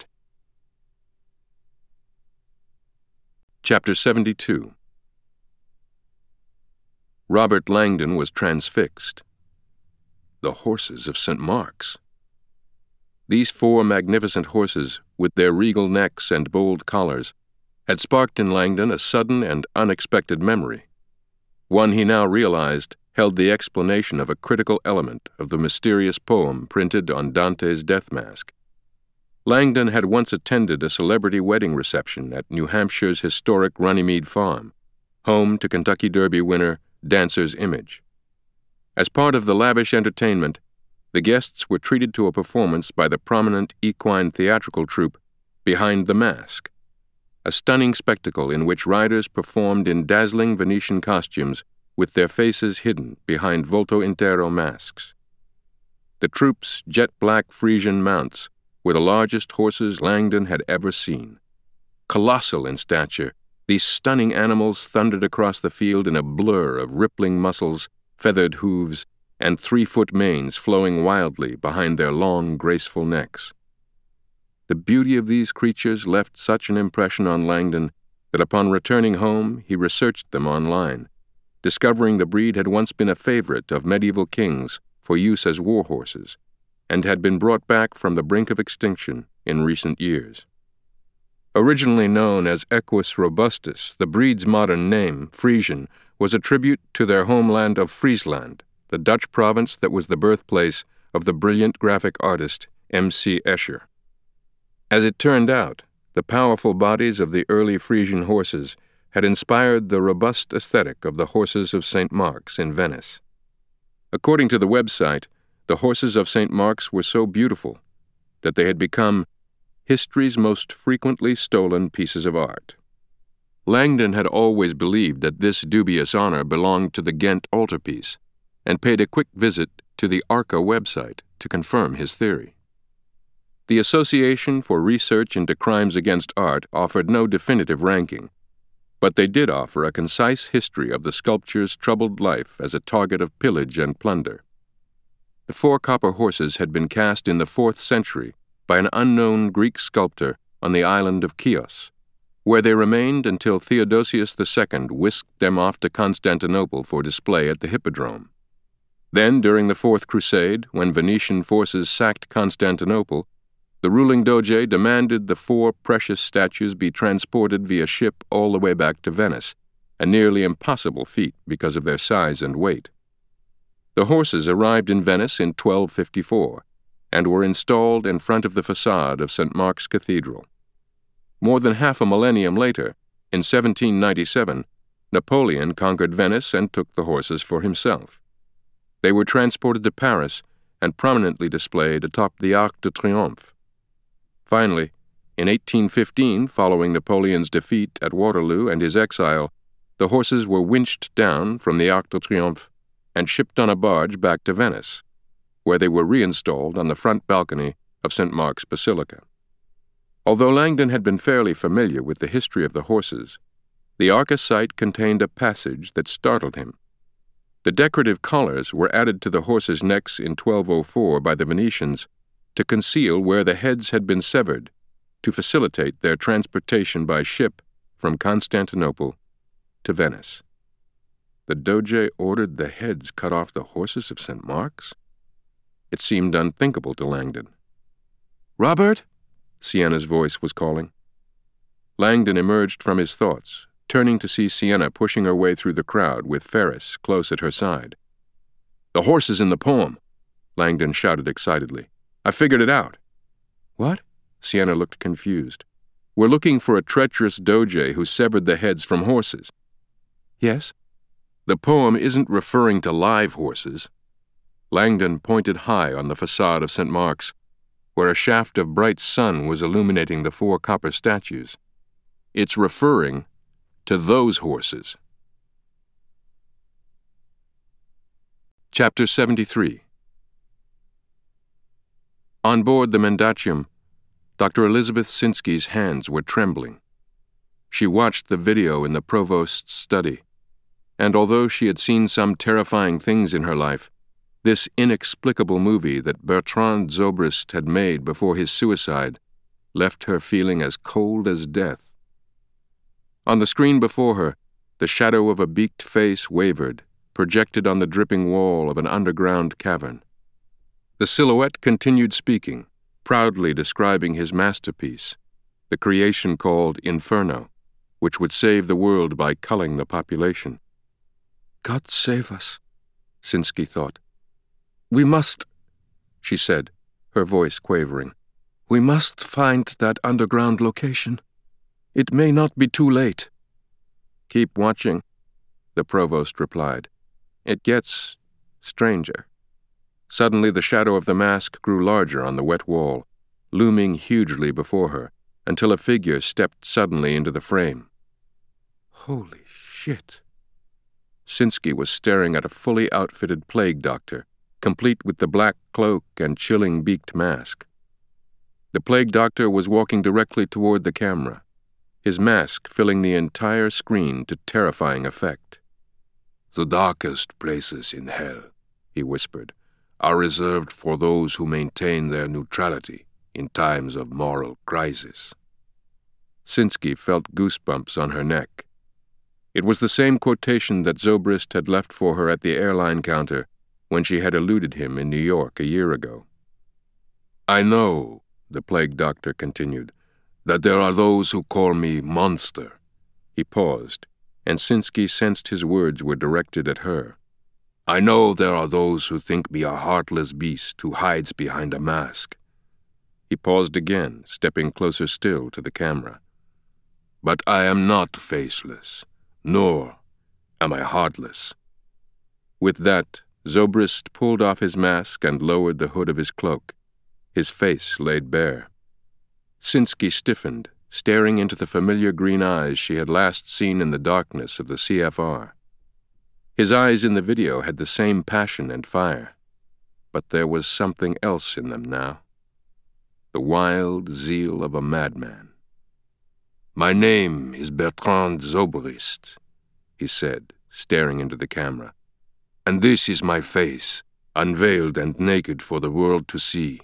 Speaker 1: Chapter 72. Robert Langdon was transfixed. The horses of St. Mark's. These 4 magnificent horses, with their regal necks and bold collars, had sparked in Langdon a sudden and unexpected memory. One he now realized held the explanation of a critical element of the mysterious poem printed on Dante's death mask. Langdon had once attended a celebrity wedding reception at New Hampshire's historic Runnymede Farm, home to Kentucky Derby winner Dancer's Image. As part of the lavish entertainment, the guests were treated to a performance by the prominent equine theatrical troupe Behind the Mask, a stunning spectacle in which riders performed in dazzling Venetian costumes with their faces hidden behind volto intero masks. The troupe's jet-black Frisian mounts were the largest horses Langdon had ever seen. Colossal in stature, these stunning animals thundered across the field in a blur of rippling muscles, feathered hooves, and 3-foot manes flowing wildly behind their long, graceful necks. The beauty of these creatures left such an impression on Langdon that upon returning home he researched them online, discovering the breed had once been a favorite of medieval kings for use as war horses, and had been brought back from the brink of extinction in recent years. Originally known as Equus robustus, the breed's modern name, Friesian, was a tribute to their homeland of Friesland, the Dutch province that was the birthplace of the brilliant graphic artist M.C. Escher. As it turned out, the powerful bodies of the early Friesian horses had inspired the robust aesthetic of the horses of St. Mark's in Venice. According to the website, the horses of St. Mark's were so beautiful that they had become history's most frequently stolen pieces of art. Langdon had always believed that this dubious honor belonged to the Ghent altarpiece, and paid a quick visit to the ARCA website to confirm his theory. The Association for Research into Crimes Against Art offered no definitive ranking, but they did offer a concise history of the sculpture's troubled life as a target of pillage and plunder. The 4 copper horses had been cast in the 4th century by an unknown Greek sculptor on the island of Chios, where they remained until Theodosius II whisked them off to Constantinople for display at the Hippodrome. Then, during the 4th Crusade, when Venetian forces sacked Constantinople, the ruling Doge demanded the 4 precious statues be transported via ship all the way back to Venice, a nearly impossible feat because of their size and weight. The horses arrived in Venice in 1254 and were installed in front of the facade of St. Mark's Cathedral. More than half a millennium later, in 1797, Napoleon conquered Venice and took the horses for himself. They were transported to Paris and prominently displayed atop the Arc de Triomphe. Finally, in 1815, following Napoleon's defeat at Waterloo and his exile, the horses were winched down from the Arc de Triomphe and shipped on a barge back to Venice, where they were reinstalled on the front balcony of St. Mark's Basilica. Although Langdon had been fairly familiar with the history of the horses, the ARCA site contained a passage that startled him. The decorative collars were added to the horses' necks in 1204 by the Venetians to conceal where the heads had been severed, to facilitate their transportation by ship from Constantinople to Venice. The Doge ordered the heads cut off the horses of St. Mark's? It seemed unthinkable to Langdon. "Robert?" Sienna's voice was calling. Langdon emerged from his thoughts, turning to see Sienna pushing her way through the crowd with Ferris close at her side. "The horse is in the poem," Langdon shouted excitedly. "I figured it out." "What?" Sienna looked confused. "We're looking for a treacherous Doge who severed the heads from horses." "Yes?" "The poem isn't referring to live horses." Langdon pointed high on the facade of St. Mark's, where a shaft of bright sun was illuminating the 4 copper statues. "It's referring to those horses." Chapter 73. On board the Mendacium, Dr. Elizabeth Sinsky's hands were trembling. She watched the video in the provost's study, and although she had seen some terrifying things in her life, this inexplicable movie that Bertrand Zobrist had made before his suicide left her feeling as cold as death. On the screen before her, the shadow of a beaked face wavered, projected on the dripping wall of an underground cavern. The silhouette continued speaking, proudly describing his masterpiece, the creation called Inferno, which would save the world by culling the population. "God save us," Sinsky thought. "We must," she said, her voice quavering. "We must find that underground location. It may not be too late." "Keep watching," the provost replied. "It gets stranger." Suddenly the shadow of the mask grew larger on the wet wall, looming hugely before her, until a figure stepped suddenly into the frame. Holy shit! Sinsky was staring at a fully outfitted plague doctor, complete with the black cloak and chilling beaked mask. The plague doctor was walking directly toward the camera. his mask filling the entire screen to terrifying effect.
Speaker 2: "The darkest places in hell," he whispered, "are reserved for those who maintain their neutrality in times of moral crisis."
Speaker 1: Sinsky felt goosebumps on her neck. It was the same quotation that Zobrist had left for her at the airline counter when she had eluded him in New York a year ago.
Speaker 2: "I know," the plague doctor continued, "that there are those who call me monster."
Speaker 1: He paused, and Sinsky sensed his words were directed at her.
Speaker 2: "I know there are those who think me a heartless beast who hides behind a mask."
Speaker 1: He paused again, stepping closer still to the camera.
Speaker 2: "But I am not faceless, nor am I heartless."
Speaker 1: With that, Zobrist pulled off his mask and lowered the hood of his cloak. His face laid bare. Sinsky stiffened, staring into the familiar green eyes she had last seen in the darkness of the CFR. His eyes in the video had the same passion and fire, but there was something else in them now. The wild zeal of a madman.
Speaker 2: "My name is Bertrand Zobrist," he said, staring into the camera. "And this is my face, unveiled and naked for the world to see.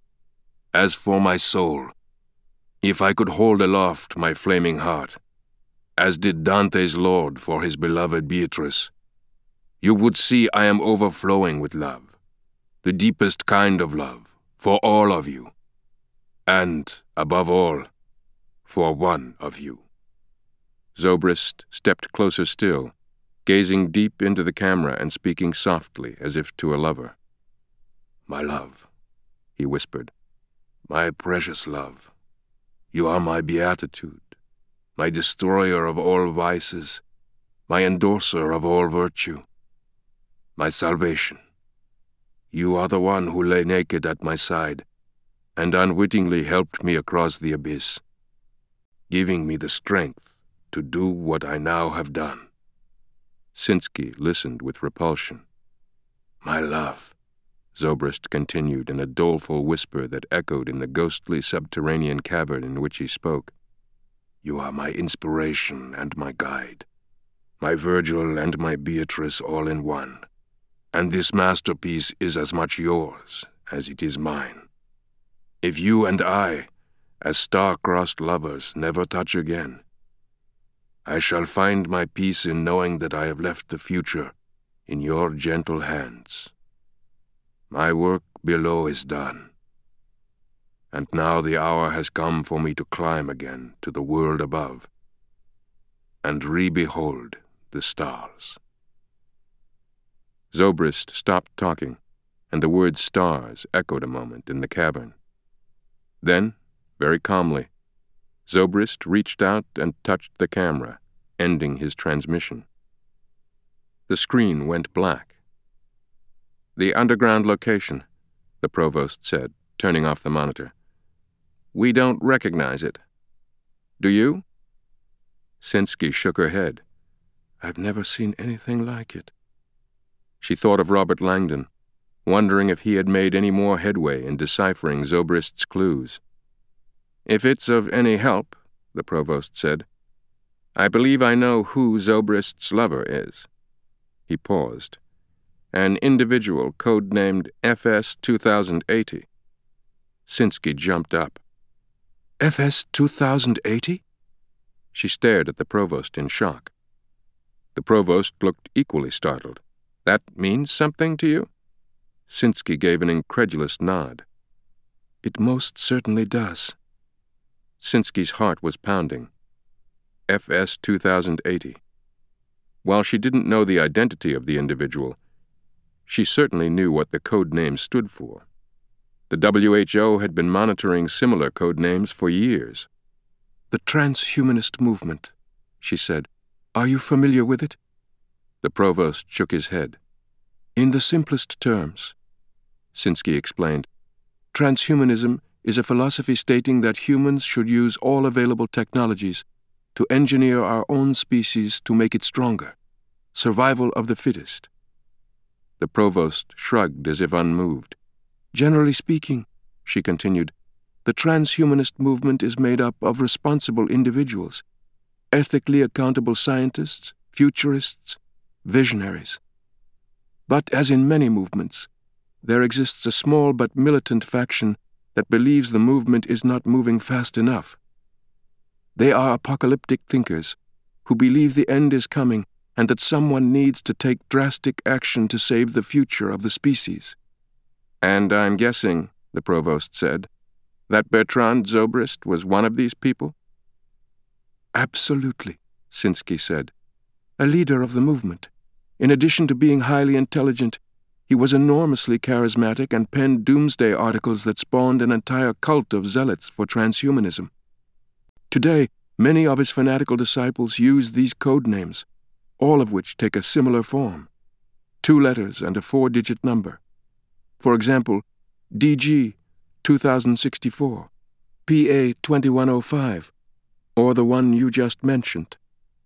Speaker 2: As for my soul, if I could hold aloft my flaming heart, as did Dante's Lord for his beloved Beatrice, you would see I am overflowing with love, the deepest kind of love, for all of you, and, above all, for one of you."
Speaker 1: Zobrist stepped closer still, gazing deep into the camera and speaking softly as if to a lover.
Speaker 2: "My love," he whispered, "my precious love, you are my beatitude, my destroyer of all vices, my endorser of all virtue, my salvation. You are the one who lay naked at my side and unwittingly helped me across the abyss, giving me the strength to do what I now have done."
Speaker 1: Sinsky listened with repulsion.
Speaker 2: "My love,"
Speaker 1: Zobrist continued in a doleful whisper that echoed in the ghostly subterranean cavern in which he spoke,
Speaker 2: "you are my inspiration and my guide, my Virgil and my Beatrice all in one, and this masterpiece is as much yours as it is mine. If you and I, as star-crossed lovers, never touch again, I shall find my peace in knowing that I have left the future in your gentle hands. My work below is done, and now the hour has come for me to climb again to the world above and re-behold the stars."
Speaker 1: Zobrist stopped talking, and the word stars echoed a moment in the cavern. Then, very calmly, Zobrist reached out and touched the camera, ending his transmission. The screen went black. "The underground location," the provost said, turning off the monitor. "We don't recognize it. Do you?" Sinsky shook her head. "I've never seen anything like it." She thought of Robert Langdon, wondering if he had made any more headway in deciphering Zobrist's clues. "If it's of any help," the provost said, "I believe I know who Zobrist's lover is." He paused. "An individual codenamed FS 2080. Sinsky jumped up.
Speaker 2: "FS 2080?
Speaker 1: She stared at the provost in shock. The provost looked equally startled. "That means something to you?" Sinsky gave an incredulous nod.
Speaker 2: "It most certainly does."
Speaker 1: Sinsky's heart was pounding. FS 2080. While she didn't know the identity of the individual, she certainly knew what the code name stood for. The WHO had been monitoring similar code names for years.
Speaker 2: "The transhumanist movement," she said. "Are you familiar with it?"
Speaker 1: The provost shook his head.
Speaker 2: "In the simplest terms,"
Speaker 1: Sinsky explained,
Speaker 2: "transhumanism is a philosophy stating that humans should use all available technologies to engineer our own species to make it stronger. Survival of the fittest."
Speaker 1: The provost shrugged as if unmoved.
Speaker 2: "Generally speaking," she continued,
Speaker 1: The transhumanist movement is made up of responsible individuals, ethically accountable scientists, futurists, visionaries. But as in many movements, there exists a small but militant faction that believes the movement is not moving fast enough. They are apocalyptic thinkers who believe the end is coming and that someone needs to take drastic action to save the future of the species. And I'm guessing, the provost said, that Bertrand Zobrist was one of these people? Absolutely, Sinsky said. A leader of the movement. In addition to being highly intelligent, he was enormously charismatic and penned doomsday articles that spawned an entire cult of zealots for transhumanism. Today, many of his fanatical disciples use these code names, all of which take a similar form: 2 letters and a 4-digit number. For example, DG 2064, PA 2105, or the one you just mentioned.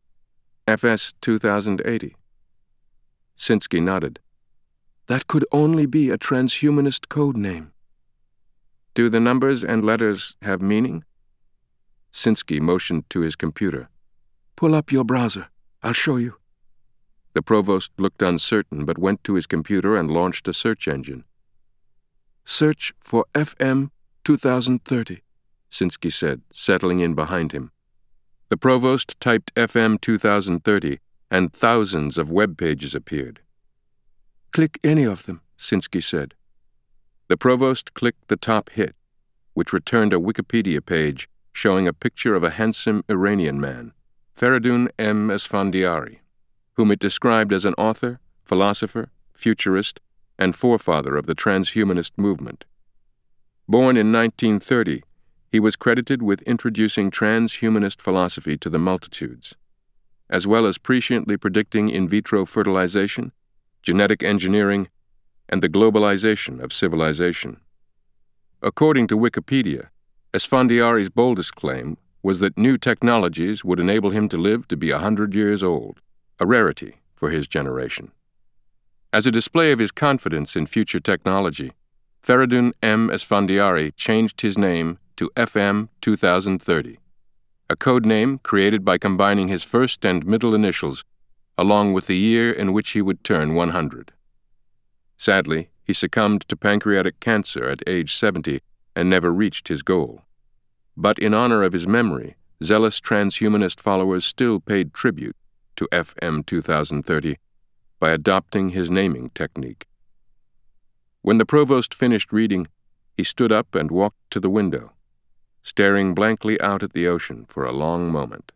Speaker 1: FS 2080. Sinsky nodded. That could only be a transhumanist code name. Do the numbers and letters have meaning? Sinsky motioned to his computer. Pull up your browser. I'll show you. The provost looked uncertain but went to his computer and launched a search engine. Search for FM 2030, Sinsky said, settling in behind him. The provost typed FM 2030, and thousands of web pages appeared. Click any of them, Sinsky said. The provost clicked the top hit, which returned a Wikipedia page showing a picture of a handsome Iranian man, Feridun M. Esfandiari, whom it described as an author, philosopher, futurist, and forefather of the transhumanist movement. Born in 1930, he was credited with introducing transhumanist philosophy to the multitudes, as well as presciently predicting in vitro fertilization, genetic engineering, and the globalization of civilization. According to Wikipedia, Esfandiari's boldest claim was that new technologies would enable him to live to be 100 years old, a rarity for his generation. As a display of his confidence in future technology, Feridun M. Esfandiari changed his name to FM 2030, a code name created by combining his first and middle initials along with the year in which he would turn 100. Sadly, he succumbed to pancreatic cancer at age 70 and never reached his goal. But in honor of his memory, zealous transhumanist followers still paid tribute to FM 2030 by adopting his naming technique. When the provost finished reading, he stood up and walked to the window, staring blankly out at the ocean for a long moment.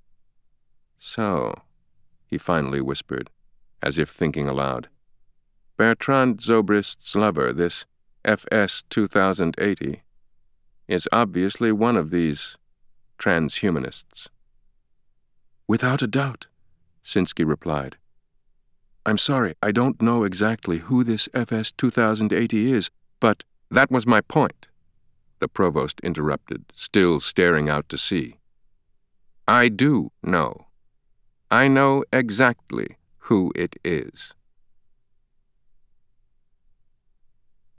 Speaker 1: So, he finally whispered, as if thinking aloud, Bertrand Zobrist's lover, this FS 2080, is obviously one of these transhumanists. Without a doubt, Sinsky replied. I'm sorry, I don't know exactly who this FS 2080 is, but that was my point, the provost interrupted, still staring out to sea. I do know. I know exactly who it is.